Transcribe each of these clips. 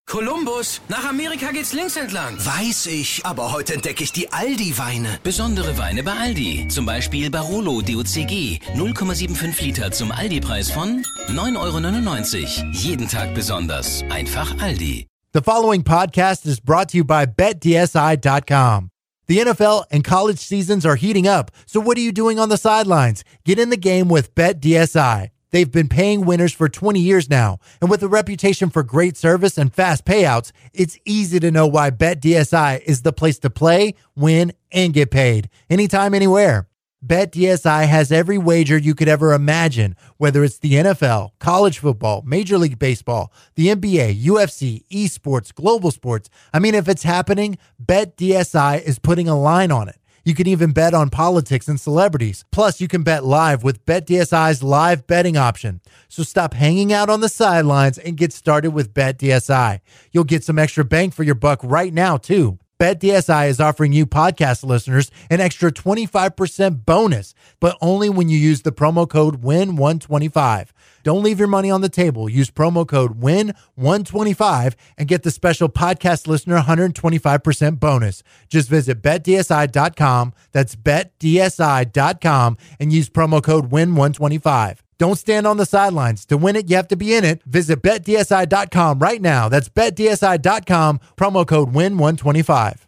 Kolumbus, nach Amerika geht's links entlang. Weiß ich, aber heute entdecke ich die Aldi-Weine. Besondere Weine bei Aldi. Zum Beispiel Barolo DOCG. 0,75 Liter zum Aldi-Preis von 9,99 €. Jeden Tag besonders. Einfach Aldi. The following podcast is brought to you by BetDSI.com. The NFL and college seasons are heating up, so what are you doing on the sidelines? Get in the game with BetDSI. They've been paying winners for 20 years now, and with a reputation for great service and fast payouts, it's easy to know why BetDSI is the place to play, win, and get paid. Anytime, anywhere. BetDSI has every wager you could ever imagine, whether it's the NFL, college football, Major League Baseball, the NBA, UFC, esports, global sports. I mean, if it's happening, BetDSI is putting a line on it. You can even bet on politics and celebrities. Plus, you can bet live with BetDSI's live betting option. So stop hanging out on the sidelines and get started with BetDSI. You'll get some extra bang for your buck right now, too. BetDSI is offering you podcast listeners an extra 25% bonus, but only when you use the promo code WIN125. Don't leave your money on the table. Use promo code WIN125 and get the special podcast listener 125% bonus. Just visit BetDSI.com. That's BetDSI.com and use promo code WIN125. Don't stand on the sidelines. To win it, you have to be in it. Visit BetDSI.com right now. That's BetDSI.com, promo code WIN125.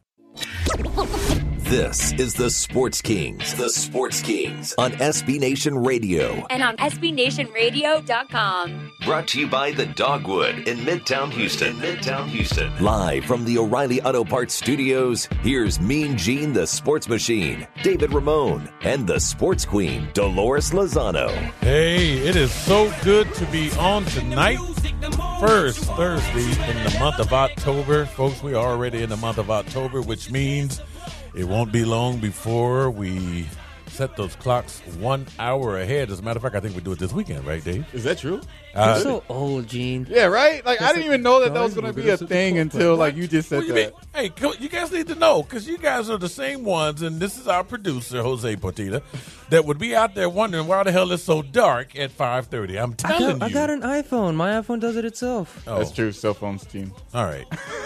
This is the Sports Kings. The Sports Kings on SB Nation Radio. And on SBNationRadio.com. Brought to you by The Dogwood in Midtown Houston. Live from the O'Reilly Auto Parts Studios, here's Mean Gene, the Sports Machine, David Ramone, and the Sports Queen, Dolores Lozano. Hey, it is so good to be on tonight. First Thursday in the month of October. Folks, we are already in the month of October, which means it won't be long before we set those clocks 1 hour ahead. As a matter of fact, I think we do it this weekend, right, Dave? Is that true? You're so old, Gene. Yeah, right? Like, I didn't even know that was going to be a thing until, like, you just said that. Hey, you guys need to know, because you guys are the same ones, and this is our producer, Jose Portita, that would be out there wondering why the hell it's so dark at 5:30. I'm telling you. I got an iPhone. My iPhone does it itself. Oh. That's true. Cell phones, team. All right.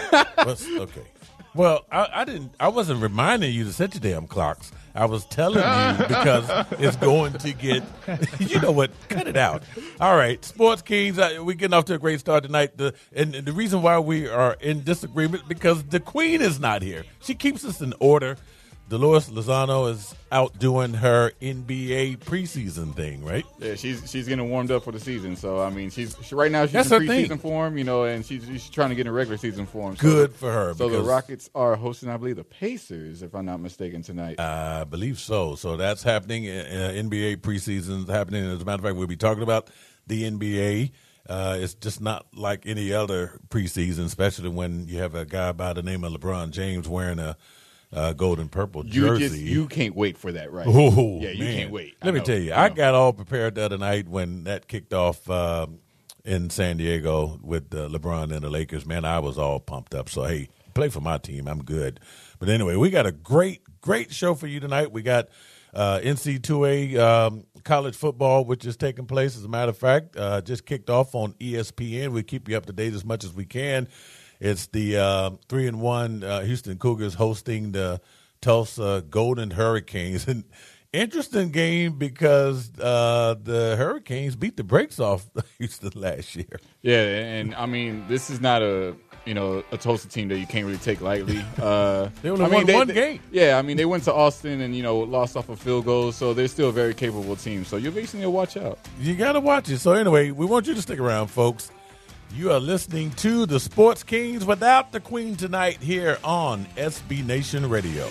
Okay. Well, I wasn't reminding you to set your damn clocks. I was telling you because it's going to get, you know what, cut it out. All right, Sports Kings, we're getting off to a great start tonight. And the reason why we are in disagreement, because the Queen is not here. She keeps us in order. Dolores Lozano is out doing her NBA preseason thing, right? Yeah, she's getting warmed up for the season. So, I mean, right now she's That's in her preseason thing. form, you know, and she's trying to get in regular season form. So, Good for her. So the Rockets are hosting, I believe, the Pacers, if I'm not mistaken, tonight. I believe so. So that's happening. NBA preseason is happening. As a matter of fact, we'll be talking about the NBA. It's just not like any other preseason, especially when you have a guy by the name of LeBron James wearing a gold and purple jersey. You can't wait for that, right? Oh, yeah, you can't wait. Let me tell you, I got all prepared the other night when that kicked off in San Diego with LeBron and the Lakers. Man, I was all pumped up. So, hey, play for my team. I'm good. But anyway, we got a great show for you tonight. We got NC2A college football, which is taking place, as a matter of fact, just kicked off on ESPN. We keep you up to date as much as we can. It's the 3-1 Houston Cougars hosting the Tulsa Golden Hurricanes. An interesting game because the Hurricanes beat the brakes off Houston last year. Yeah, and I mean, this is not a Tulsa team that you can't really take lightly. They only won one game. Yeah, I mean, they went to Austin and, lost off a field goal, so they're still a very capable team. So you're basically going to watch out. You got to watch it. So anyway, we want you to stick around, folks. You are listening to the Sports Kings without the Queen tonight here on SB Nation Radio.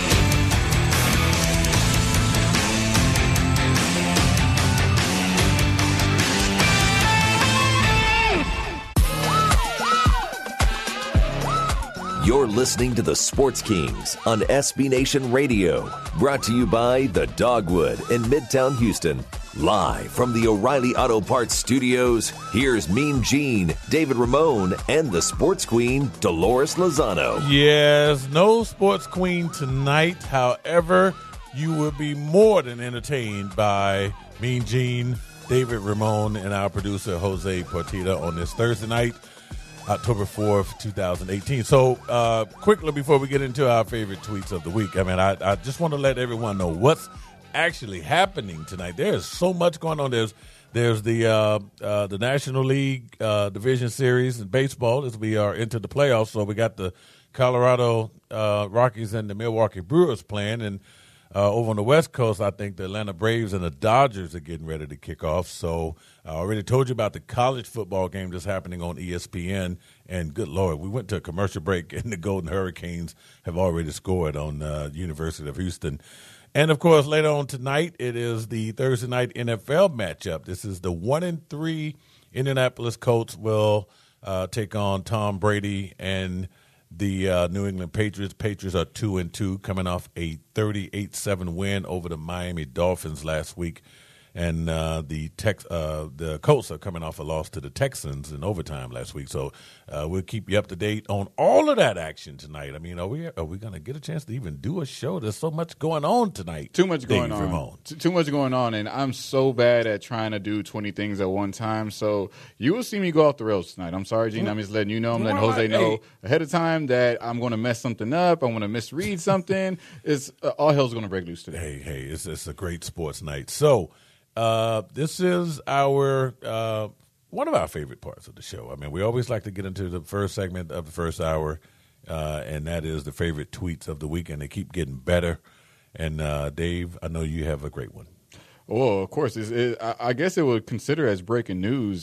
You're listening to the Sports Kings on SB Nation Radio. Brought to you by The Dogwood in Midtown Houston. Live from the O'Reilly Auto Parts Studios, here's Mean Gene, David Ramone, and the Sports Queen, Dolores Lozano. Yes, no Sports Queen tonight. However, you will be more than entertained by Mean Gene, David Ramone, and our producer, Jose Portita, on this Thursday night. October 4th, 2018. So quickly before we get into our favorite tweets of the week, I mean, I just want to let everyone know what's actually happening tonight. There is so much going on. There's the National League Division Series in baseball as we are into the playoffs. So we got the Colorado Rockies and the Milwaukee Brewers playing, and over on the West Coast, I think the Atlanta Braves and the Dodgers are getting ready to kick off. So I already told you about the college football game that's happening on ESPN. And good Lord, we went to a commercial break, and the Golden Hurricanes have already scored on University of Houston. And, of course, later on tonight, it is the Thursday night NFL matchup. This is the 1-3 Indianapolis Colts will take on Tom Brady and the New England Patriots. Patriots are 2-2, coming off a 38-7 win over the Miami Dolphins last week. And the Colts are coming off a loss to the Texans in overtime last week. So we'll keep you up to date on all of that action tonight. I mean, are we going to get a chance to even do a show? There's so much going on tonight. Too much going on. Too much going on, and I'm so bad at trying to do 20 things at one time. So you will see me go off the rails tonight. I'm sorry, Gene. I'm just letting you know. I'm letting Jose know ahead of time that I'm going to mess something up. I'm going to misread something. It's all hell's going to break loose today. Hey, it's a great sports night. So. This is our one of our favorite parts of the show. I mean, we always like to get into the first segment of the first hour, and that is the favorite tweets of the week, and they keep getting better. And, Dave, I know you have a great one. Oh, of course. I guess it would consider as breaking news.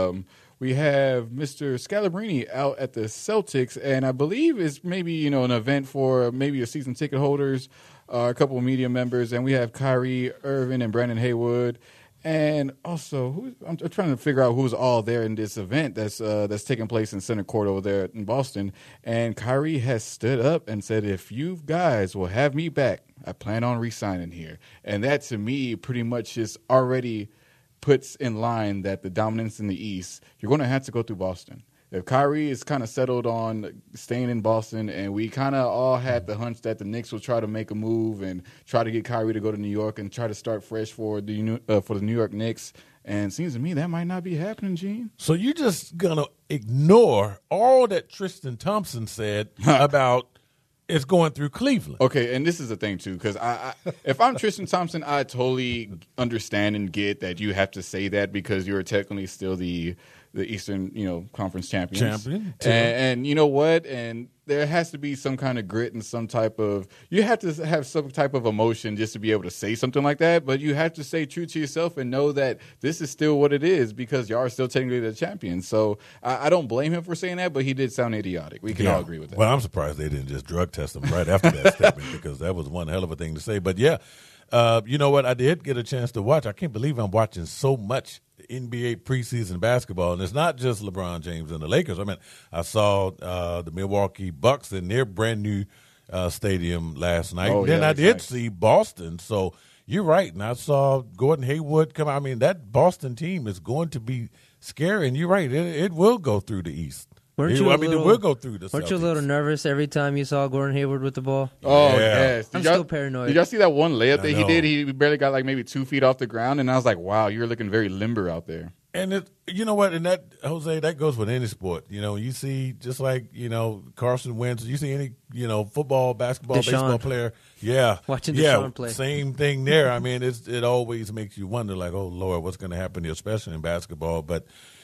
We have Mr. Scalabrini out at the Celtics, and I believe it's maybe, an event for maybe a season ticket holders, a couple of media members, and we have Kyrie Irving and Brandon Haywood. And also, I'm trying to figure out who's all there in this event that's taking place in Center Court over there in Boston. And Kyrie has stood up and said, if you guys will have me back, I plan on re-signing here. And that, to me, pretty much is already puts in line that the dominance in the East, you're going to have to go through Boston. If Kyrie is kind of settled on staying in Boston, and we kind of all had the hunch that the Knicks will try to make a move and try to get Kyrie to go to New York and try to start fresh for the New York Knicks, and it seems to me that might not be happening, Gene. So you're just going to ignore all that Tristan Thompson said about it's going through Cleveland. Okay, and this is the thing, too, because if I'm Tristan Thompson, I totally understand and get that you have to say that because you're technically still the Eastern, Conference champions. And you know what? And there has to be some kind of grit and some type of – you have to have some type of emotion just to be able to say something like that. But you have to stay true to yourself and know that this is still what it is because y'all are still technically the champions. So I don't blame him for saying that, but he did sound idiotic. We can all agree with that. Well, I'm surprised they didn't just drug test him right after that statement because that was one hell of a thing to say. But, yeah, you know what? I did get a chance to watch. I can't believe I'm watching so much NBA preseason basketball, and it's not just LeBron James and the Lakers. I mean, I saw the Milwaukee Bucks in their brand new stadium last night. Oh, then yeah, I did nice. see Boston. So you're right. And I saw Gordon Hayward come out. I mean, that Boston team is going to be scary. And you're right. It will go through the East. It will go through the Celtics. Weren't you a little nervous every time you saw Gordon Hayward with the ball? Oh, yes. I'm still paranoid. Did y'all see that one layup that he did? He barely got like maybe 2 feet off the ground, and I was like, wow, you're looking very limber out there. And you know what? And that, Jose, that goes with any sport. You see, just like, Carson Wentz, you see any, football, basketball, baseball player. Yeah. Watching Deshaun play. Same thing there. I mean, it always makes you wonder, like, oh, Lord, what's going to happen here, especially in basketball. But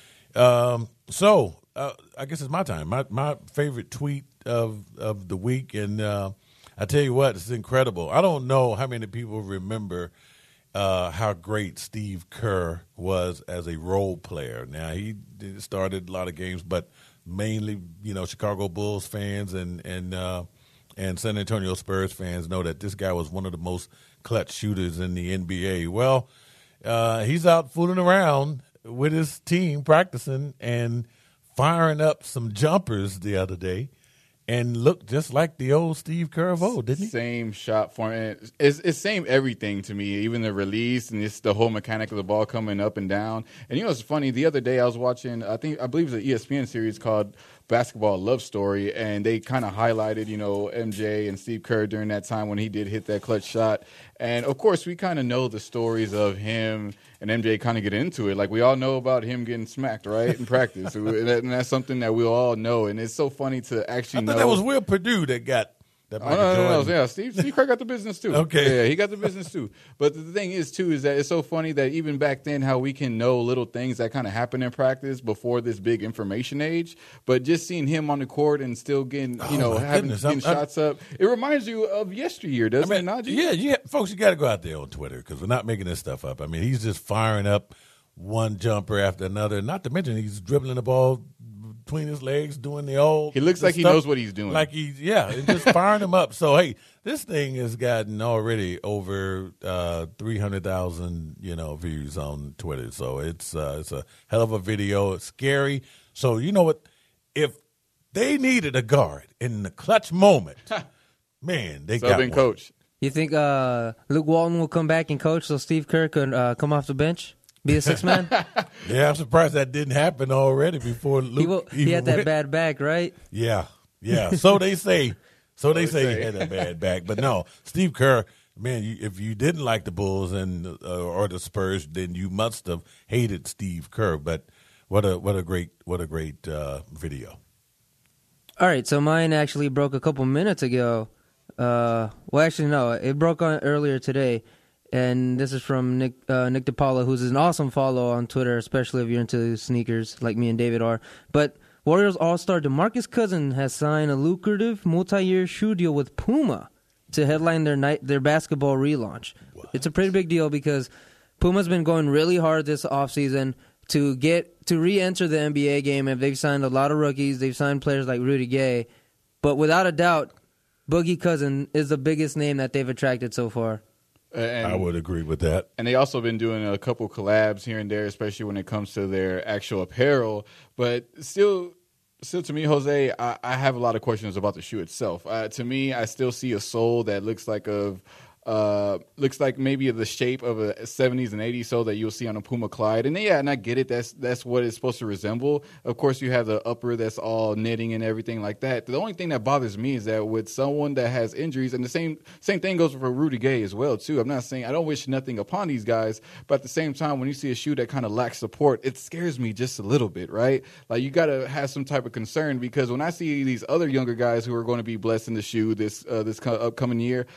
I guess it's my time. My favorite tweet of the week, and I tell you what, it's incredible. I don't know how many people remember how great Steve Kerr was as a role player. Now, he started a lot of games, but mainly, Chicago Bulls fans and San Antonio Spurs fans know that this guy was one of the most clutch shooters in the NBA. Well, he's out fooling around with his team practicing and firing up some jumpers the other day and looked just like the old Steve Kerr of old, didn't he? Same shot form. It's same everything to me, even the release and it's the whole mechanic of the ball coming up and down. And it's funny, the other day I was watching, I believe it was an ESPN series called basketball love story, and they kind of highlighted, MJ and Steve Kerr during that time when he did hit that clutch shot. And, of course, we kind of know the stories of him and MJ kind of get into it. Like, we all know about him getting smacked, right, in practice. And that's something that we all know. And it's so funny to actually know. I thought that was Will Perdue that got that Michael Jordan. Yeah, Steve Kerr got the business, too. Okay. Yeah, he got the business, too. But the thing is, too, is that it's so funny that even back then how we can know little things that kind of happen in practice before this big information age. But just seeing him on the court and still getting, getting shots up, it reminds you of yesteryear, doesn't it, Najee? Yeah, folks, you got to go out there on Twitter because we're not making this stuff up. I mean, he's just firing up one jumper after another. Not to mention he's dribbling the ball between his legs, doing the old. He looks like he knows what he's doing. Like and just firing them up. So hey, this thing has gotten already over 300,000 views on Twitter. So it's a hell of a video. It's scary. So you know what? If they needed a guard in the clutch moment, man, they got one. Coach. You think Luke Walton will come back and coach so Steve Kerr could come off the bench? Be a sixth man? Yeah, I'm surprised that didn't happen already before Luke. He had that bad back, right? Yeah. So they say. He had a bad back, but no, Steve Kerr. Man, if you didn't like the Bulls and or the Spurs, then you must have hated Steve Kerr. But what a great video. All right, so mine actually broke a couple minutes ago. Well, actually, no, it broke on earlier today. And this is from Nick DiPaolo, who's an awesome follow on Twitter, especially if you're into sneakers like me and David are. But Warriors All-Star DeMarcus Cousins has signed a lucrative multi-year shoe deal with Puma to headline their basketball relaunch. What? It's a pretty big deal because Puma's been going really hard this offseason to re-enter the NBA game, and they've signed a lot of rookies. They've signed players like Rudy Gay. But without a doubt, Boogie Cousins is the biggest name that they've attracted so far. I would agree with that. And they also been doing a couple collabs here and there, especially when it comes to their actual apparel. But still to me, Jose, I have a lot of questions about the shoe itself. To me, I still see a sole that looks like maybe the shape of a 70s and 80s sole that you'll see on a Puma Clyde. And and I get it. That's what it's supposed to resemble. Of course, you have the upper that's all knitting and everything like that. The only thing that bothers me is that with someone that has injuries, and the same thing goes for Rudy Gay as well, too. I'm not saying I don't wish nothing upon these guys, but at the same time, when you see a shoe that kind of lacks support, it scares me just a little bit, right? Like, you got to have some type of concern, because when I see these other younger guys who are going to be blessed in the shoe this upcoming year,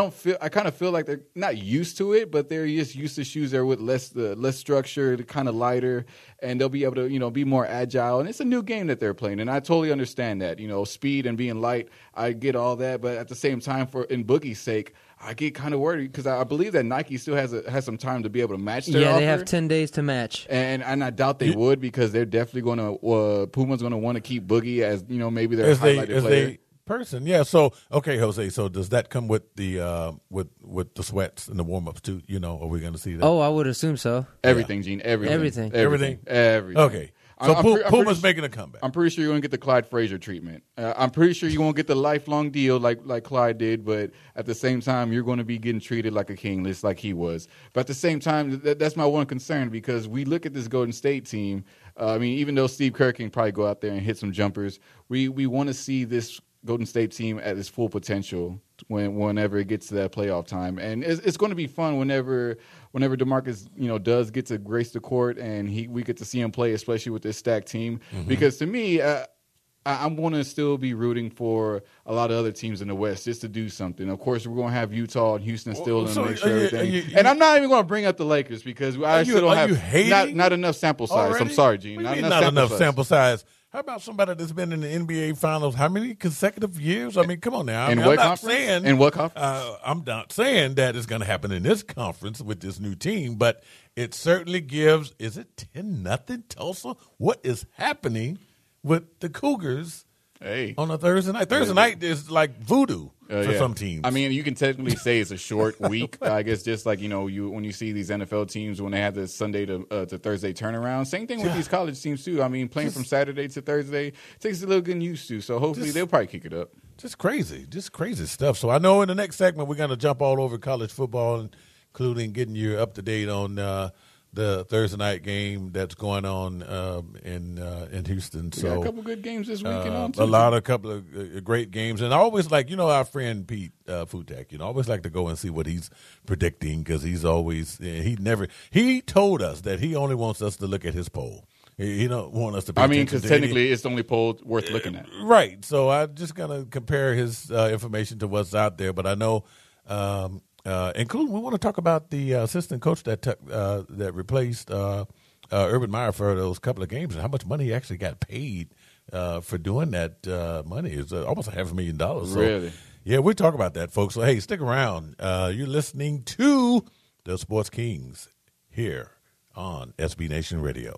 I kind of feel like they're not used to it, but they're just used to shoes that are with less structure, kind of lighter, and they'll be able to be more agile. And it's a new game that they're playing, and I totally understand that. Speed and being light, I get all that, but at the same time, in Boogie's sake, I get kind of worried because I believe that Nike still has some time to be able to match their offer. They have 10 days to match, and I doubt they would, because they're definitely going to Puma's going to want to keep Boogie as maybe their highlighted player. Person, yeah. So okay, Jose. So does that come with the with the sweats and the warm ups too? Are we going to see that? Oh, I would assume so. Everything, Gene. Everything. Okay. So Puma's making a comeback. I'm pretty sure you're going to get the Clyde Frazier treatment. I'm pretty sure you won't get the lifelong deal like Clyde did, but at the same time, you're going to be getting treated like a king, just like he was. But at the same time, that's my one concern, because we look at this Golden State team. Even though Steve Kerr can probably go out there and hit some jumpers, we want to see this Golden State team at its full potential whenever it gets to that playoff time. And it's going to be fun whenever DeMarcus does get to grace the court and we get to see him play, especially with this stacked team. Mm-hmm. Because to me, I'm going to still be rooting for a lot of other teams in the West just to do something. Of course, we're going to have Utah and Houston still to make sure everything. And I'm not even going to bring up the Lakers, because I still don't have not enough sample size. Already? I'm sorry, Gene. Not enough sample size. How about somebody that's been in the NBA Finals how many consecutive years? I mean, come on now. In what conference? I'm not saying that it's going to happen in this conference with this new team, but it certainly gives. Is it 10-0 Tulsa? What is happening with the Cougars on a Thursday night? Thursday night is like voodoo for some teams. I mean, you can technically say it's a short week. I guess just like when you see these NFL teams when they have this Sunday to Thursday turnaround. Same thing with these college teams too. I mean, playing from Saturday to Thursday takes a little getting used to. So hopefully they'll probably kick it up. Just crazy stuff. So I know in the next segment we're going to jump all over college football, including getting you up to date on the Thursday night game that's going on in Houston. We So got a couple good games this weekend on too. a couple of great games, and I always like our friend Pete Futak. I always like to go and see what he's predicting because he's always he told us that he only wants us to look at his poll. He don't want us to. Pay because technically it's the only poll worth looking at. Right. So I'm just gonna compare his information to what's out there, but I know. Including, we want to talk about the assistant coach that replaced Urban Meyer for those couple of games and how much money he actually got paid for doing that money. It's almost $500,000. So, really? Yeah, we'll talk about that, folks. So, hey, stick around. You're listening to the Sports Kings here on SB Nation Radio.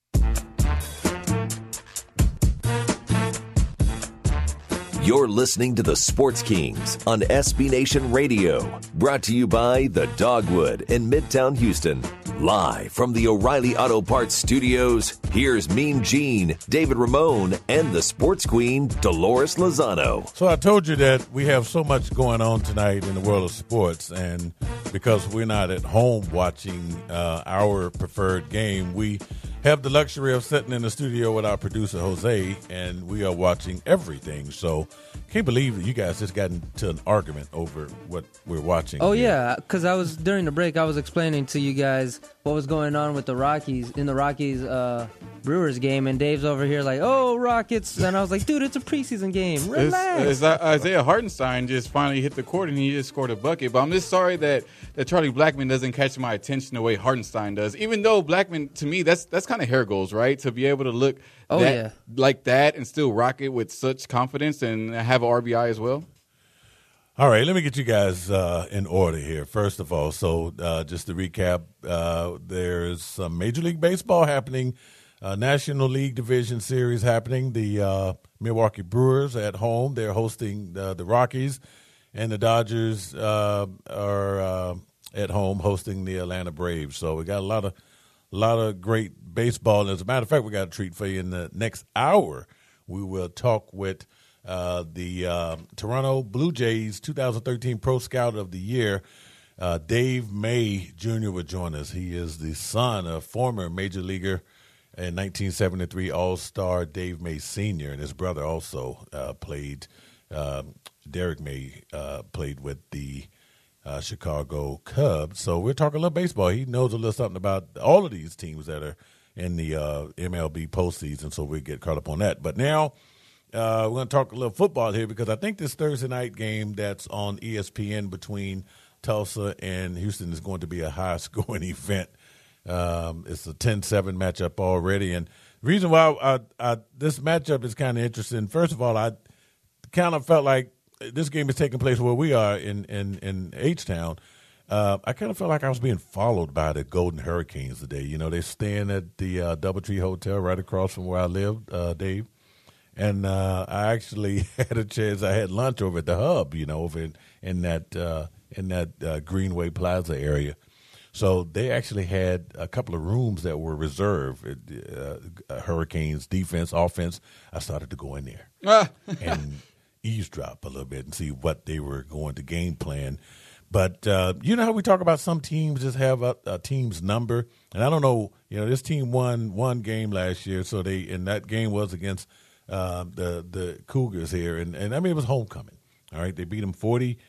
You're listening to the Sports Kings on SB Nation Radio, brought to you by the Dogwood in Midtown Houston. Live from the O'Reilly Auto Parts Studios, here's Mean Gene, David Ramone, and the Sports Queen, Dolores Lozano. So I told you that we have so much going on tonight in the world of sports, and because we're not at home watching our preferred game, we have the luxury of sitting in the studio with our producer, Jose, and we are watching everything. So can't believe that you guys just got into an argument over what we're watching. Oh, yeah, because during the break, I was explaining to you guys what was going on with the Rockies, in the Rockies Brewers game, and Dave's over here like, oh, Rockets, and I was like, dude, it's a preseason game. Relax. It's Isaiah Hartenstein just finally hit the court, and he just scored a bucket. But I'm just sorry that Charlie Blackmon doesn't catch my attention the way Hartenstein does. Even though Blackmon, to me, that's kind of hair goals, right? To be able to look like that and still rock it with such confidence and have an RBI as well. All right, let me get you guys in order here. First of all, so just to recap, there's some Major League Baseball happening, National League Division Series happening. The Milwaukee Brewers at home, they're hosting the Rockies, and the Dodgers are at home hosting the Atlanta Braves. So we got a lot of great baseball. And as a matter of fact, we got a treat for you in the next hour. We will talk with the Toronto Blue Jays 2013 Pro Scout of the Year, Dave May Jr. will join us. He is the son of former Major Leaguer and 1973 All-Star Dave May Sr., and his brother also played. Derek May played with the Chicago Cubs. So we're talking a little baseball. He knows a little something about all of these teams that are in the MLB postseason, so we get caught up on that. But now we're going to talk a little football here because I think this Thursday night game that's on ESPN between Tulsa and Houston is going to be a high-scoring event. It's a 10-7 matchup already. And the reason why this matchup is kind of interesting, first of all, I kind of felt like this game is taking place where we are in H-Town. I kind of felt like I was being followed by the Golden Hurricanes today. You know, they're staying at the Doubletree Hotel right across from where I live, Dave. And I actually had a chance. I had lunch over at the Hub, you know, over in that Greenway Plaza area. So they actually had a couple of rooms that were reserved. Hurricanes defense, offense. I started to go in there and eavesdrop a little bit and see what they were going to game plan. But you know how we talk about some teams just have a team's number, and I don't know. You know, this team won one game last year, so that game was against the Cougars here, and I mean it was homecoming. All right, they beat them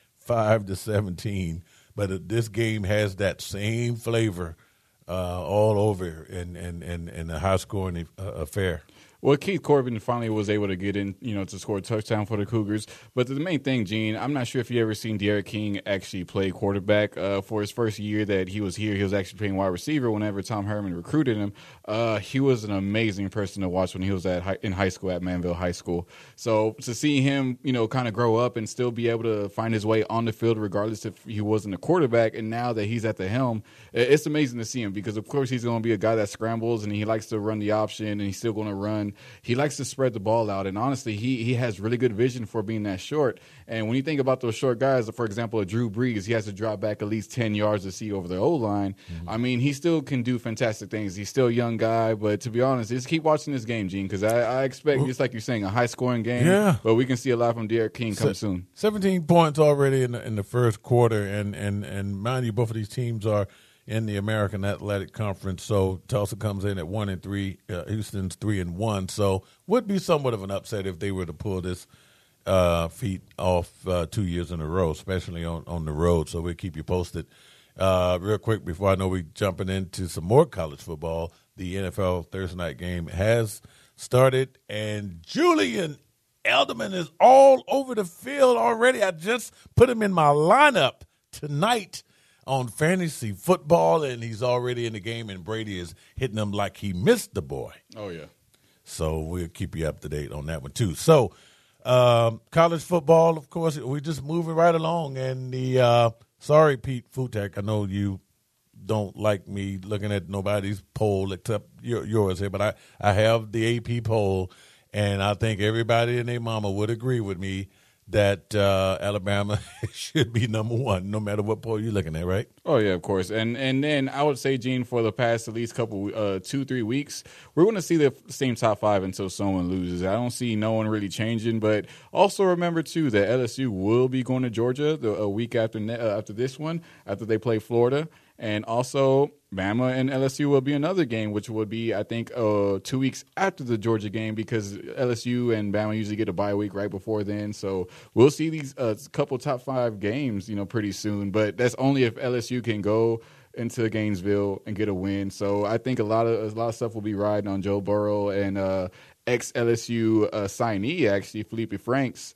45-17. But this game has that same flavor all over in a high-scoring affair. Well, Keith Corbin finally was able to get in, you know, to score a touchdown for the Cougars. But the main thing, Gene, I'm not sure if you ever seen Derek King actually play quarterback. For his first year that he was here, he was actually playing wide receiver whenever Tom Herman recruited him. He was an amazing person to watch when he was in high school at Manville High School. So to see him, you know, kind of grow up and still be able to find his way on the field regardless if he wasn't a quarterback, and now that he's at the helm, it's amazing to see him because, of course, he's going to be a guy that scrambles and he likes to run the option and he's still going to run. He likes to spread the ball out, and honestly, he has really good vision for being that short. And when you think about those short guys, for example, a Drew Brees, he has to drop back at least 10 yards to see over the O-line. Mm-hmm. I mean, he still can do fantastic things. He's still a young guy, but to be honest, just keep watching this game, Gene, because I expect, just like you're saying, a high-scoring game. Yeah. But we can see a lot from Derek King come soon. 17 points already in the first quarter, and mind you, both of these teams are in the American Athletic Conference. So Tulsa comes in at 1-3. Houston's 3-1. So would be somewhat of an upset if they were to pull this feat off 2 years in a row, especially on the road. So we'll keep you posted. Real quick before I know we're jumping into some more college football, the NFL Thursday night game has started, and Julian Edelman is all over the field already. I just put him in my lineup tonight on fantasy football, and he's already in the game, and Brady is hitting him like he missed the boy. Oh, yeah. So we'll keep you up to date on that one, too. So college football, of course, we're just moving right along, and the sorry, Pete Futek, I know you don't like me looking at nobody's poll except yours here, but I have the AP poll, and I think everybody and their mama would agree with me that Alabama should be number one, no matter what poll you're looking at, right? Oh, yeah, of course. And then I would say, Gene, for the past at least couple 2-3 weeks, we're going to see the same top five until someone loses. I don't see no one really changing. But also remember, too, that LSU will be going to Georgia a week after this one, after they play Florida. And also, Bama and LSU will be another game, which would be, I think, 2 weeks after the Georgia game, because LSU and Bama usually get a bye week right before then. So we'll see these couple top five games, pretty soon. But that's only if LSU can go into Gainesville and get a win. So I think a lot of stuff will be riding on Joe Burrow and ex-LSU signee, actually, Felipe Franks.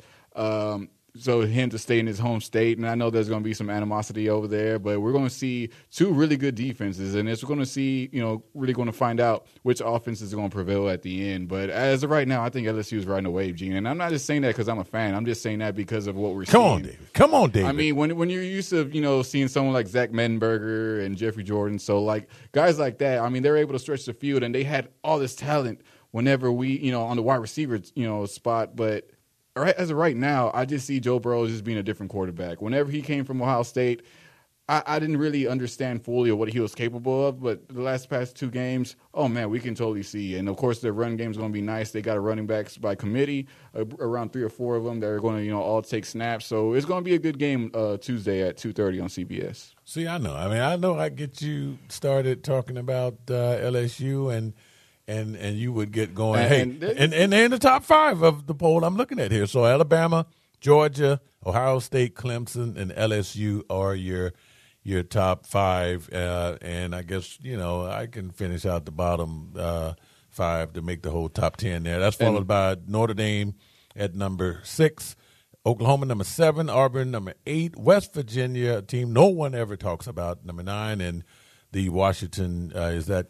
So him to stay in his home state, and I know there's going to be some animosity over there, but we're going to see two really good defenses, and we're going to see, really going to find out which offense is going to prevail at the end. But as of right now, I think LSU is riding a wave, Gene, and I'm not just saying that because I'm a fan. I'm just saying that because of what we're seeing. Come on, David. I mean, when you're used to, seeing someone like Zach Mettenberger and Jeffrey Jordan, so like guys like that, I mean, they're able to stretch the field, and they had all this talent whenever we, on the wide receiver, spot, but as of right now, I just see Joe Burrow just being a different quarterback. Whenever he came from Ohio State, I didn't really understand fully of what he was capable of, but the past two games, oh, man, we can totally see. And, of course, their run game is going to be nice. They got a running backs by committee, around 3 or 4 of them that are going to, all take snaps. So it's going to be a good game Tuesday at 2:30 on CBS. See, I know. I know I get you started talking about LSU and you would get going. And they're in the top 5 of the poll I'm looking at here. So Alabama, Georgia, Ohio State, Clemson, and LSU are your top 5. And I guess, I can finish out the bottom 5 to make the whole top 10 there. That's followed by Notre Dame at number 6, Oklahoma number 7, Auburn number 8, West Virginia, a team no one ever talks about, number 9, and the Washington, is that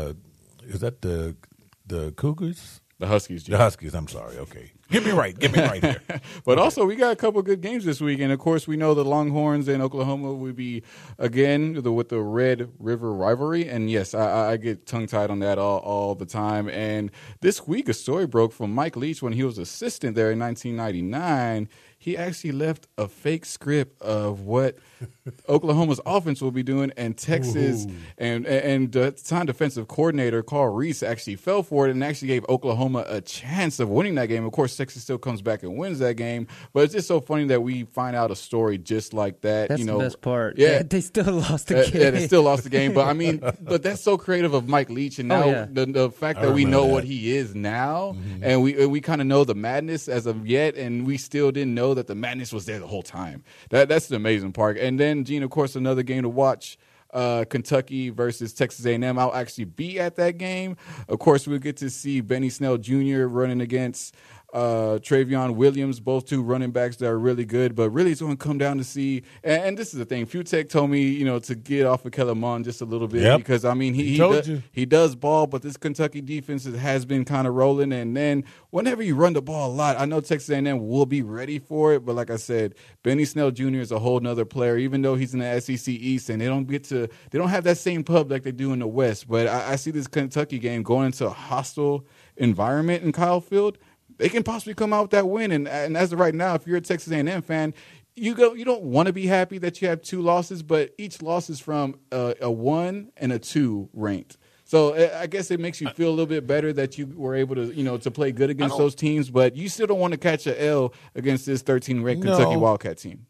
the Cougars? The Huskies, Jim. The Huskies, I'm sorry. Okay. Get me right here. But also, we got a couple good games this week. And, of course, we know the Longhorns and Oklahoma will be, again, with the Red River rivalry. And, yes, I get tongue-tied on that all the time. And this week, a story broke from Mike Leach when he was assistant there in 1999. He actually left a fake script of what Oklahoma's offense will be doing, and Texas and the time defensive coordinator Carl Reese actually fell for it and actually gave Oklahoma a chance of winning that game. Of course, Texas still comes back and wins that game, but it's just so funny that we find out a story just like that. That's the best part. Yeah, they still lost the game. Yeah, they still lost the game. But I mean, but that's so creative of Mike Leach, and now the fact that we know what he is now, and we kind of know the madness as of yet, and we still didn't know that the madness was there the whole time. That's the amazing part. And then, Gene, of course, another game to watch, Kentucky versus Texas A&M. I'll actually be at that game. Of course, we'll get to see Benny Snell Jr. running against Travion Williams, both two running backs that are really good, but really it's going to come down to see, and this is the thing, Futek told me, to get off of Kellen Mond just a little bit, because, I mean, he does ball, but this Kentucky defense has been kind of rolling, and then whenever you run the ball a lot, I know Texas A&M will be ready for it, but like I said, Benny Snell Jr. is a whole nother player, even though he's in the SEC East, and they don't have that same pub like they do in the West, but I see this Kentucky game going into a hostile environment in Kyle Field. They can possibly come out with that win, and as of right now, if you're a Texas A&M fan, you don't want to be happy that you have 2 losses, but each loss is from a 1 and a 2 ranked. So I guess it makes you feel a little bit better that you were able to to play good against those teams, but you still don't want to catch an L against this 13th ranked Kentucky Wildcat team.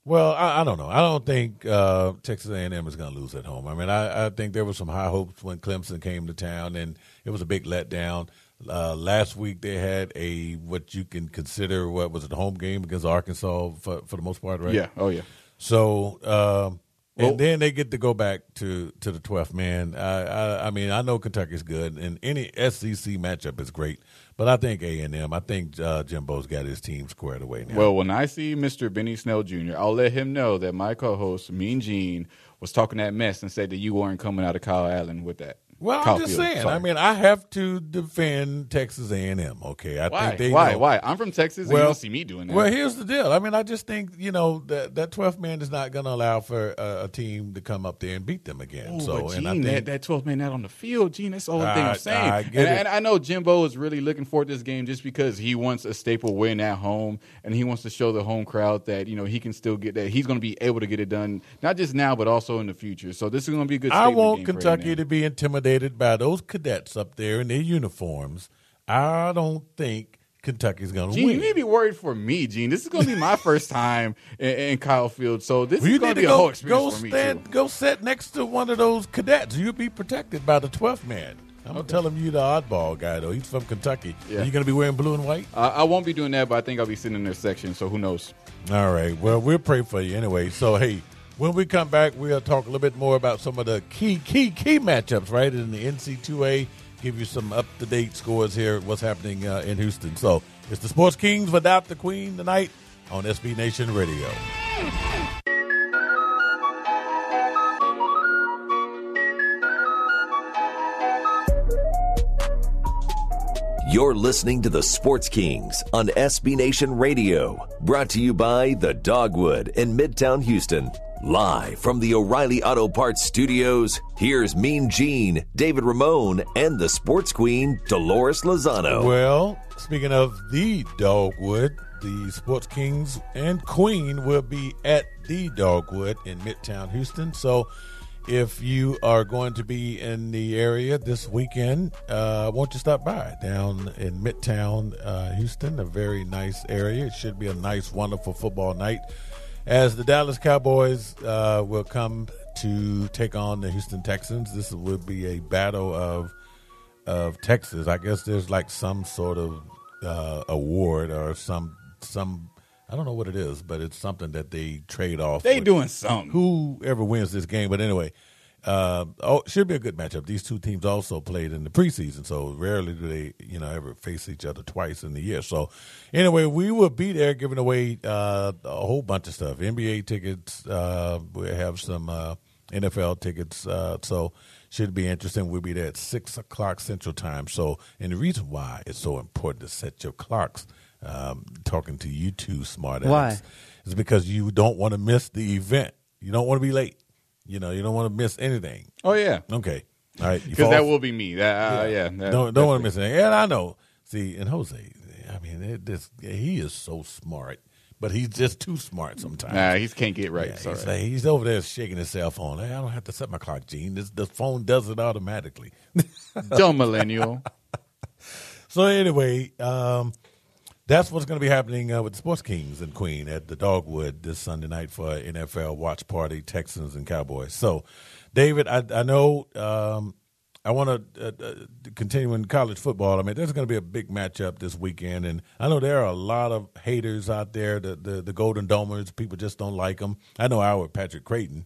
Well, I don't know. I don't think Texas A&M is going to lose at home. I mean, I think there were some high hopes when Clemson came to town, and it was a big letdown. Last week they had what you can consider, what was it, a home game against Arkansas for the most part, right? Yeah. Oh, yeah. So, and then they get to go back to the 12th man. I mean, I know Kentucky's good, and any SEC matchup is great. But I think A&M, I think Jimbo's got his team squared away now. Well, when I see Mr. Benny Snell Jr., I'll let him know that my co-host, Mean Gene, was talking that mess and said that you weren't coming out of Kyle Allen with that. Well, I'm just saying. Sorry. I mean, I have to defend Texas A&M. Okay, Why? Why? I'm from Texas, and you don't see me doing that. Well, here's the deal. I mean, I just think that 12th man is not going to allow for a team to come up there and beat them again. Ooh, so, but and Gene, I think that 12th man not on the field, Gene. That's the only thing I'm saying. I get it. And I know Jimbo is really looking forward to this game just because he wants a staple win at home, and he wants to show the home crowd that he can still get that. He's going to be able to get it done, not just now but also in the future. So this is going to be a good. I want game Kentucky to be intimidated by those cadets up there in their uniforms. I don't think Kentucky's going to win. You need to be worried for me, Gene. This is going to be my first time in Kyle Field, so this is going to be a whole experience for me, too. Go sit next to one of those cadets. You'll be protected by the 12th man. I'm going to tell him you're the oddball guy, though. He's from Kentucky. Yeah. Are you going to be wearing blue and white? I won't be doing that, but I think I'll be sitting in their section, so who knows? All right. Well, we'll pray for you anyway. So, hey, when we come back, we'll talk a little bit more about some of the key matchups, right, in the NC2A. Give you some up-to-date scores here, what's happening in Houston. So it's the Sports Kings without the Queen tonight on SB Nation Radio. You're listening to the Sports Kings on SB Nation Radio, brought to you by The Dogwood in Midtown Houston. Live from the O'Reilly Auto Parts Studios, here's Mean Gene, David Ramone, and the Sports Queen, Dolores Lozano. Well, speaking of the Dogwood, the Sports Kings and Queen will be at the Dogwood in Midtown Houston. So if you are going to be in the area this weekend, won't you stop by down in Midtown Houston, a very nice area. It should be a nice, wonderful football night, as the Dallas Cowboys will come to take on the Houston Texans. This will be a battle of Texas. I guess there's like some sort of award or some I don't know what it is, but it's something that they trade off. They doing something. Whoever wins this game. But anyway, should be a good matchup. These two teams also played in the preseason, so rarely do they ever face each other twice in the year. So anyway, we will be there giving away a whole bunch of stuff. NBA tickets, we have some NFL tickets, so should be interesting. We'll be there at 6 o'clock Central Time. So, and the reason why it's so important to set your clocks, talking to you two smart ass, is because you don't want to miss the event. You don't want to be late. You don't want to miss anything. Oh, yeah. Okay. All right. Because that will be me. Don't want to miss anything. And I know. See, and Jose, I mean, he is so smart, but he's just too smart sometimes. Nah, he can't get right. Yeah, he's over there shaking his cell phone. Hey, I don't have to set my clock, Gene. The phone does it automatically. Dumb millennial. So anyway, that's what's going to be happening with the Sports Kings and Queen at the Dogwood this Sunday night for NFL watch party, Texans and Cowboys. So, David, I know I want to continue in college football. I mean, there's going to be a big matchup this weekend, and I know there are a lot of haters out there, the Golden Domers. People just don't like them. I know our Patrick Creighton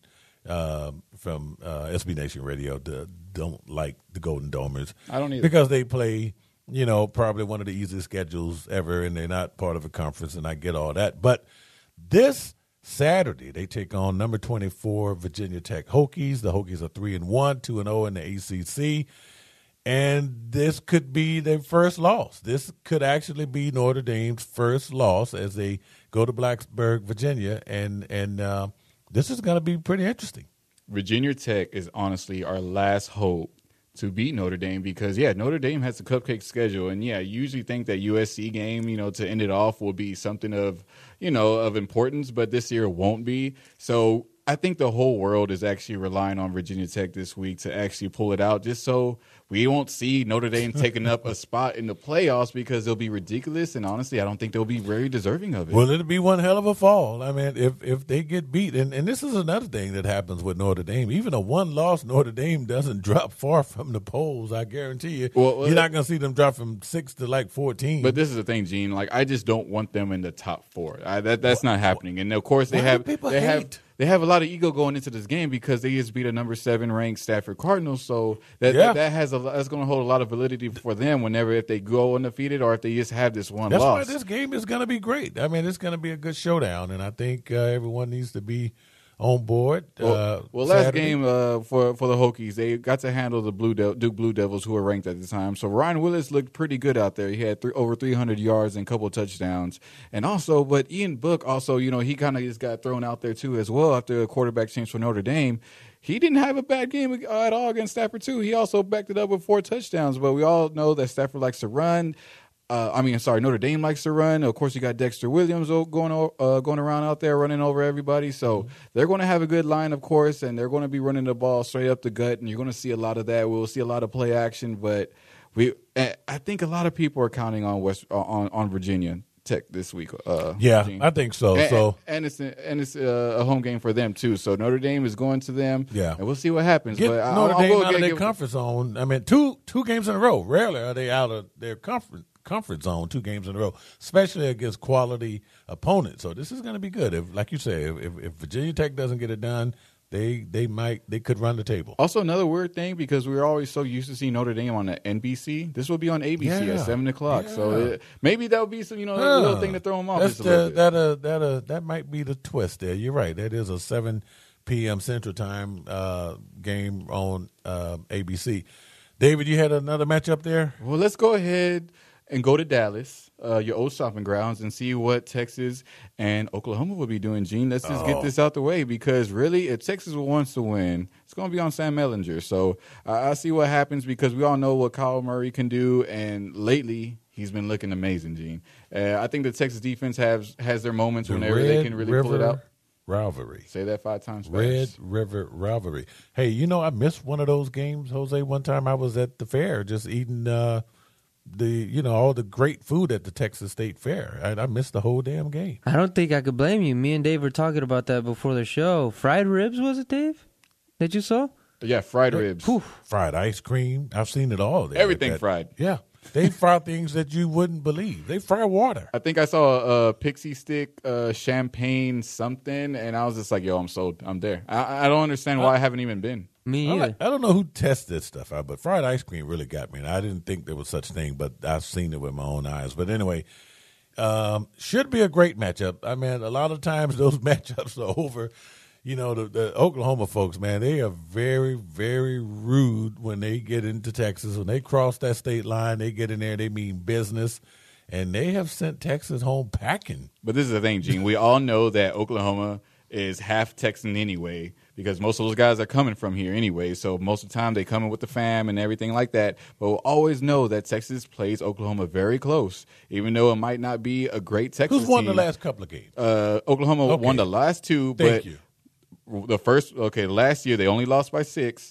from SB Nation Radio don't like the Golden Domers. I don't either. Because they play – probably one of the easiest schedules ever, and they're not part of a conference, and I get all that. But this Saturday, they take on number 24 Virginia Tech Hokies. The Hokies are 3-1, 2-0 in the ACC, and this could be their first loss. This could actually be Notre Dame's first loss as they go to Blacksburg, Virginia, and this is going to be pretty interesting. Virginia Tech is honestly our last hope to beat Notre Dame because, Notre Dame has a cupcake schedule. And, you usually think that USC game, to end it off will be something of, of importance. But this year won't be. So I think the whole world is actually relying on Virginia Tech this week to actually pull it out just so we won't see Notre Dame taking up a spot in the playoffs because they'll be ridiculous. And honestly, I don't think they'll be very deserving of it. Well, it'll be one hell of a fall. I mean, if they get beat, and this is another thing that happens with Notre Dame. Even a one-loss Notre Dame doesn't drop far from the polls. I guarantee you. Well, you're not going to see them drop from 6 to like 14. But this is the thing, Gene. Like, I just don't want them in the top 4. That's not happening. And of course, they have a lot of ego going into this game because they just beat a number 7 ranked Stafford Cardinals. So that's going to hold a lot of validity for them if they go undefeated or if they just have this one loss. That's why this game is going to be great. I mean, it's going to be a good showdown, and I think everyone needs to be on board. Last game for the Hokies, they got to handle the Duke Blue Devils, who were ranked at the time. So Ryan Willis looked pretty good out there. He had over 300 yards and a couple of touchdowns. But Ian Book also, he kind of just got thrown out there too as well after a quarterback change for Notre Dame. He didn't have a bad game at all against Stafford too. He also backed it up with 4 touchdowns. But we all know that Stafford likes to run. Notre Dame likes to run. Of course, you got Dexter Williams going around out there running over everybody. So they're going to have a good line, of course, and they're going to be running the ball straight up the gut, and you're going to see a lot of that. We'll see a lot of play action, but I think a lot of people are counting on Virginia Tech this week. I think so. And it's a home game for them too. So Notre Dame is going to them. Yeah, and we'll see what happens. Get Notre Dame out of their comfort zone. I mean, two games in a row. Rarely are they out of their comfort zone 2 games in a row, especially against quality opponents. So this is going to be good. If, like you say, if Virginia Tech doesn't get it done, they could run the table. Also, another weird thing, because we're always so used to seeing Notre Dame on the NBC, this will be on ABC at 7:00. Yeah. So maybe that would be some little thing to throw them off. That might be the twist there. You're right. That is a 7 p.m. Central Time game on ABC. David, you had another matchup there? Well, let's go ahead and go to Dallas, your old stomping grounds, and see what Texas and Oklahoma will be doing, Gene. Let's just get this out the way, because really, if Texas wants to win, it's going to be on Sam Ehlinger. So I'll see what happens, because we all know what Kyle Murray can do, and lately he's been looking amazing, Gene. I think the Texas defense has their moments whenever they can really pull it out. Rivalry. Say that 5 times fast. Red River Rivalry. Hey, I missed one of those games, Jose. One time I was at the fair just eating all the great food at the Texas State Fair. I missed the whole damn game. I don't think I could blame you. Me and Dave were talking about that before the show. Fried ribs, was it, Dave? That you saw? Yeah, fried ribs. Fried ice cream. I've seen it all there. Everything fried. Yeah. They fry things that you wouldn't believe. They fry water. I think I saw a pixie stick, champagne something, and I was just like, yo, I'm sold. I'm there. I don't understand why I haven't even been. Me either. I don't know who tests this stuff out, but fried ice cream really got me. And I didn't think there was such a thing, but I've seen it with my own eyes. But anyway, should be a great matchup. I mean, a lot of times those matchups are over. The Oklahoma folks, man, they are very, very rude when they get into Texas. When they cross that state line, they get in there, they mean business. And they have sent Texas home packing. But this is the thing, Gene. We all know that Oklahoma is half Texan anyway, because most of those guys are coming from here anyway. So most of the time they come in with the fam and everything like that. But we'll always know that Texas plays Oklahoma very close, even though it might not be a great Texas team. Who's won the last couple of games? Oklahoma won the last 2. Thank you. Last year they only lost by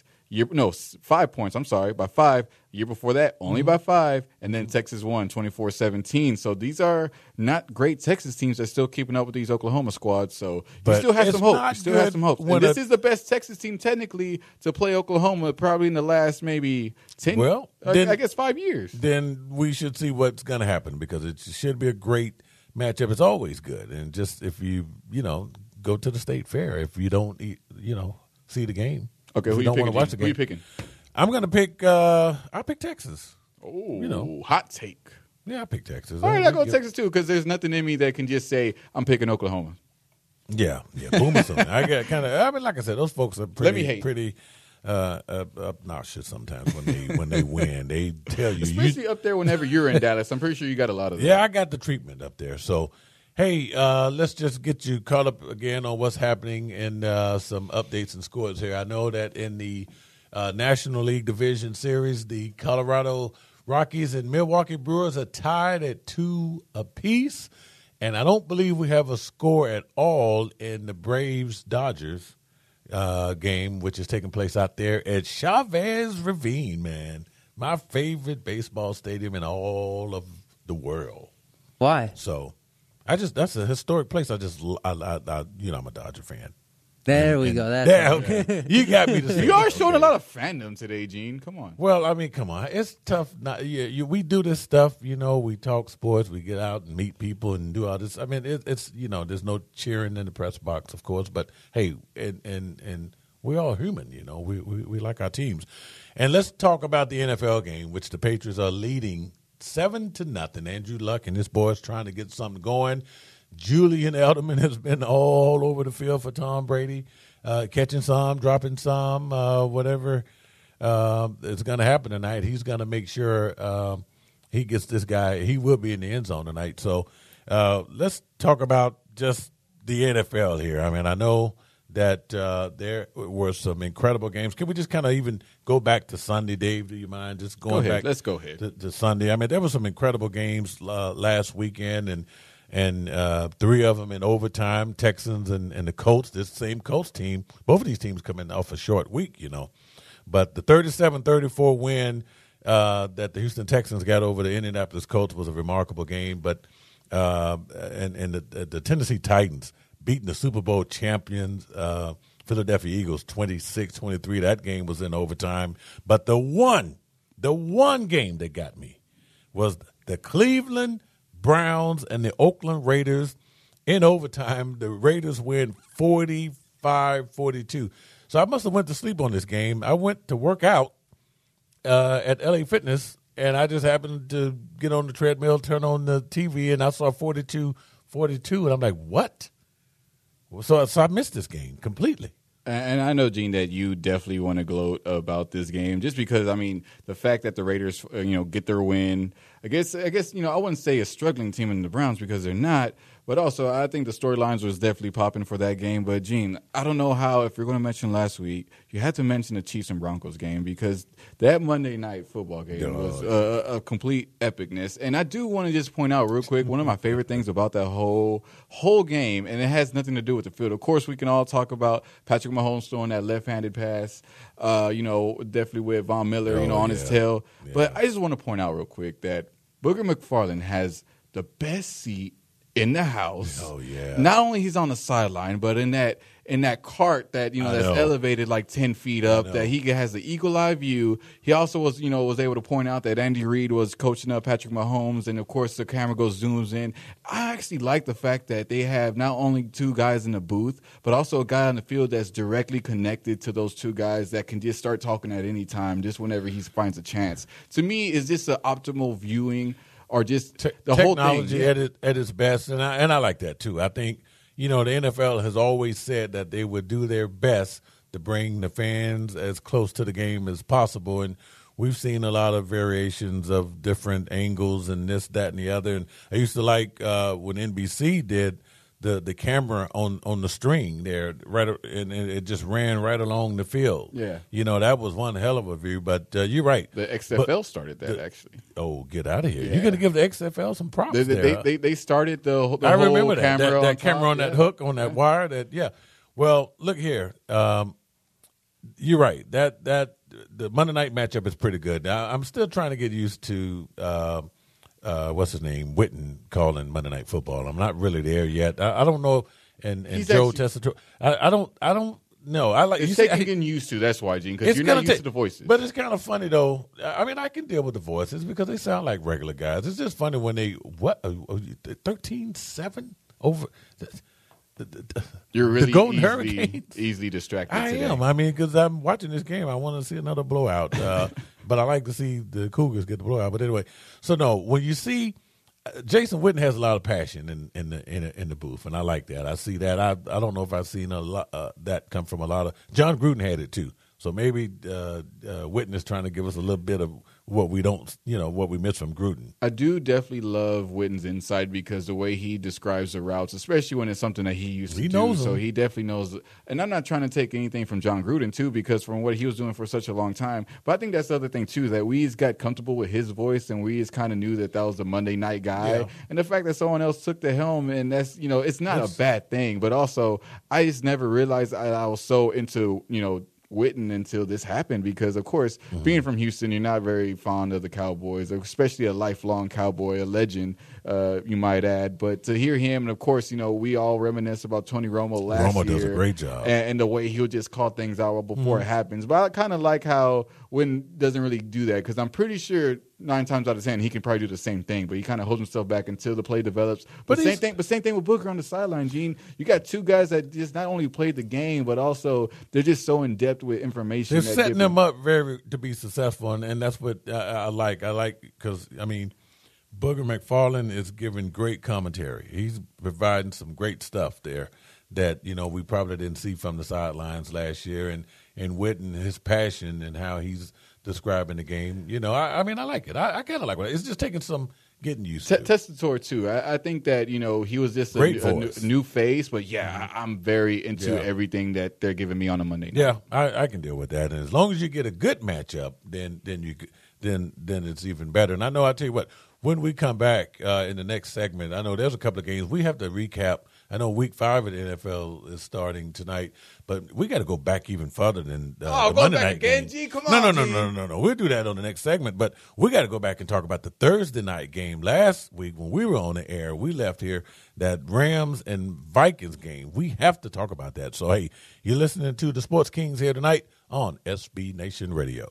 5 points. I'm sorry, by 5. Year before that, only by 5, and then Texas won 24-17. So these are not great Texas teams that are still keeping up with these Oklahoma squads. So you still have some hope. And this is the best Texas team technically to play Oklahoma probably in the last maybe 10. I guess 5 years. Then we should see what's going to happen, because it should be a great matchup. It's always good, and just if you go to the state fair if you don't see the game. Okay, who you picking? Who you picking? I'm going to pick. I'll pick Texas. Oh, hot take. Yeah, I pick Texas. All right, I'll go Texas too, because there's nothing in me that can just say I'm picking Oklahoma. Yeah, Boomer. I get kind of. I mean, like I said, those folks are pretty obnoxious sometimes when they win. They tell you, especially up there whenever you're in Dallas. I'm pretty sure you got a lot of that. Yeah, I got the treatment up there. So, hey, let's just get you caught up again on what's happening and some updates and scores here. I know that in the National League Division Series, the Colorado Rockies and Milwaukee Brewers are tied at 2 apiece. And I don't believe we have a score at all in the Braves-Dodgers game, which is taking place out there at Chavez Ravine, man. my favorite baseball stadium in all of the world. Why? So, that's a historic place. I'm a Dodger fan. There we go. That's okay. You got me to say. You are showing a lot of fandom today, Gene. Come on. Well, I mean, come on. It's tough. We do this stuff. We talk sports. We get out and meet people and do all this. I mean, it's there's no cheering in the press box, of course. But hey, and we're all human. We like our teams. And let's talk about the NFL game, which the Patriots are leading 7-0. Andrew Luck and his boys trying to get something going. Julian Edelman has been all over the field for Tom Brady, catching some, dropping some, whatever is going to happen tonight. He's going to make sure he gets this guy. He will be in the end zone tonight. So let's talk about just the NFL here. I mean, I know that there were some incredible games. Can we just kind of even go back to Sunday, Dave? Do you mind just going back? Let's go ahead. To Sunday. I mean, there were some incredible games last weekend, and 3 of them in overtime. Texans and the Colts, this same Colts team. Both of these teams coming off a short week, But the 37-34 win that the Houston Texans got over the Indianapolis Colts was a remarkable game. But and the Tennessee Titans beating the Super Bowl champions Philadelphia Eagles 26-23. That game was in overtime. But the one game that got me was the Cleveland Browns and the Oakland Raiders in overtime. The Raiders win 45-42. So I must have went to sleep on this game. I went to work out at LA Fitness, and I just happened to get on the treadmill, turn on the TV, and I saw 42-42, and I'm like, what? So I missed this game completely. And I know, Gene, that you definitely want to gloat about this game just because, I mean, the fact that the Raiders, get their win, I guess, I wouldn't say a struggling team in the Browns because they're not, but also I think the storylines was definitely popping for that game. But, Gene, I don't know how, if you're going to mention last week, you had to mention the Chiefs and Broncos game because that Monday night football game was a complete epicness. And I do want to just point out real quick, one of my favorite things about that whole game, and it has nothing to do with the field. Of course, we can all talk about Patrick Mahomes throwing that left-handed pass, definitely with Von Miller, on his tail. Yeah. But I just want to point out real quick that Booger McFarland has the best seat in the house. Oh, yeah. Not only he's on the sideline, but in that cart that that's elevated like 10 feet up, that he has the eagle eye view. He also was able to point out that Andy Reid was coaching up Patrick Mahomes, and of course the camera zooms in. I actually like the fact that they have not only 2 guys in the booth, but also a guy on the field that's directly connected to those 2 guys that can just start talking at any time, just whenever he finds a chance. To me, is this an optimal viewing? Or just the whole thing. Technology at its best, and I like that too. I think, the NFL has always said that they would do their best to bring the fans as close to the game as possible, and we've seen a lot of variations of different angles and this, that, and the other. And I used to like when NBC did the camera on the string there, right, and it just ran right along the field. Yeah, that was one hell of a view. But you're right. The XFL started that actually. Oh, get out of here! Yeah. You're going to give the XFL some props. They started the whole I remember camera that camera on that hook on that wire. Well, look here. You're right. That the Monday night matchup is pretty good. Now, I'm still trying to get used to. What's his name? Witten calling Monday Night Football. I'm not really there yet. I don't know. And Joe Tessitore. I don't know. I like. It's getting used to. That's why, Gene, because you're not used to the voices. But it's kind of funny though. I mean, I can deal with the voices because they sound like regular guys. It's just funny when they 13-7 over. You're really the Golden Hurricanes. Easily distracted. I today. am. I mean, because I'm watching this game, I want to see another blowout. But I like to see the Cougars get the blowout. But anyway, so no, when you see Jason Witten has a lot of passion in the booth, and I like that. I see that. I don't know if I've seen a lot that come from a lot of. John Gruden had it too. So maybe Witten is trying to give us a little bit of what we don't, what we miss from Gruden. I do definitely love Witten's insight because the way he describes the routes, especially when it's something that he used to do. Knows so them. he definitely knows. And I'm not trying to take anything from John Gruden, too, because from what he was doing for such a long time. But I think that's the other thing, too, that we just got comfortable with his voice and we just kind of knew that was the Monday night guy. Yeah. And the fact that someone else took the helm, and that's, it's not a bad thing. But also, I just never realized I was so into, Witten until this happened because, of course, being from Houston, you're not very fond of the Cowboys, especially a lifelong Cowboy, a legend, you might add. But to hear him, and of course, we all reminisce about Tony Romo last year. Romo does a great job. And the way he'll just call things out before it happens. But I kind of like how Witten doesn't really do that because I'm pretty sure 9 times out of 10 he can probably do the same thing, but he kind of holds himself back until the play develops. But same thing with Booker on the sideline, Gene. You got two guys that just not only played the game, but also they're just so in depth with information. They're setting them up to be successful, and that's what I like. I like because Booger McFarland is giving great commentary. He's providing some great stuff there that we probably didn't see from the sidelines last year, and Witten, his passion and how he's describing the game. I like it. I kind of like it. It's just taking some getting used to. Testator too. I think that he was just a new face, but I'm very into everything that they're giving me on a Monday night. Yeah, I can deal with that, and as long as you get a good matchup, then it's even better. And I know, I tell you what, when we come back in the next segment, I know there's a couple of games we have to recap. I know Week 5 of the NFL is starting tonight, but we got to go back even further than the Monday night game. G, come on, No. We'll do that on the next segment, but we got to go back and talk about the Thursday night game. Last week when we were on the air, we left here that Rams and Vikings game. We have to talk about that. So, hey, you're listening to the Sports Kings here tonight on SB Nation Radio.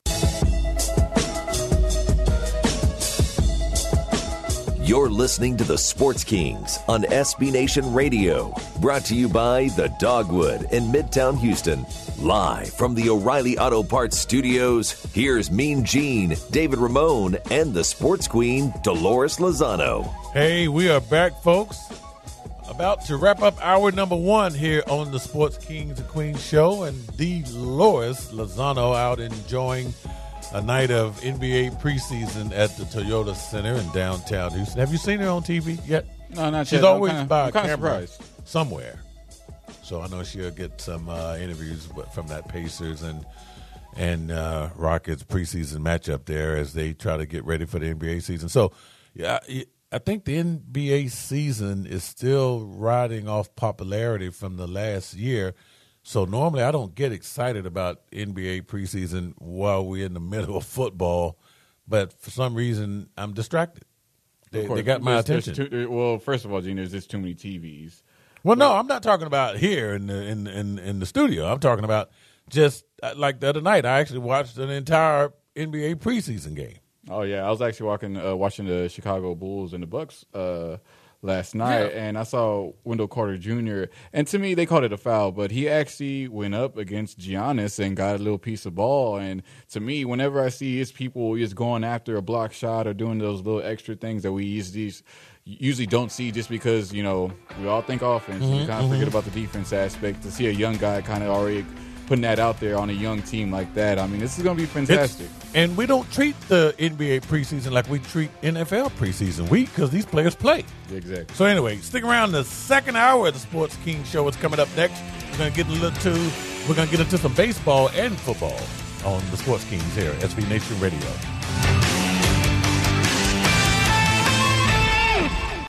You're listening to the Sports Kings on SB Nation Radio, brought to you by The Dogwood in Midtown Houston. Live from the O'Reilly Auto Parts Studios, here's Mean Gene, David Ramone, and the Sports Queen, Dolores Lozano. Hey, we are back, folks. About to wrap up hour number 1 here on the Sports Kings and Queens show, and Dolores Lozano out enjoying a night of NBA preseason at the Toyota Center in downtown Houston. Have you seen her on TV yet? No, not yet. She's always by a camera surprised somewhere. So I know she'll get some interviews from that Pacers and Rockets preseason matchup there as they try to get ready for the NBA season. So, yeah, I think the NBA season is still riding off popularity from the last year. So normally I don't get excited about NBA preseason while we're in the middle of football, but for some reason I'm distracted. They got my attention. Well, first of all, Gene, there's just too many TVs. Well, no, I'm not talking about here in the studio. I'm talking about just like the other night. I actually watched an entire NBA preseason game. Oh yeah, I was actually watching the Chicago Bulls and the Bucks last night, and I saw Wendell Carter Jr., and to me, they called it a foul, but he actually went up against Giannis and got a little piece of ball, and to me, whenever I see his people just going after a block shot or doing those little extra things that we usually don't see just because, we all think offense, we kind of forget about the defense aspect. To see a young guy kind of already putting that out there on a young team like that, I mean, this is going to be fantastic. And we don't treat the NBA preseason like we treat NFL preseason week because these players play. Exactly. So anyway, stick around. The second hour of the Sports King Show is coming up next. We're going to get into some baseball and football on the Sports Kings here at SB Nation Radio.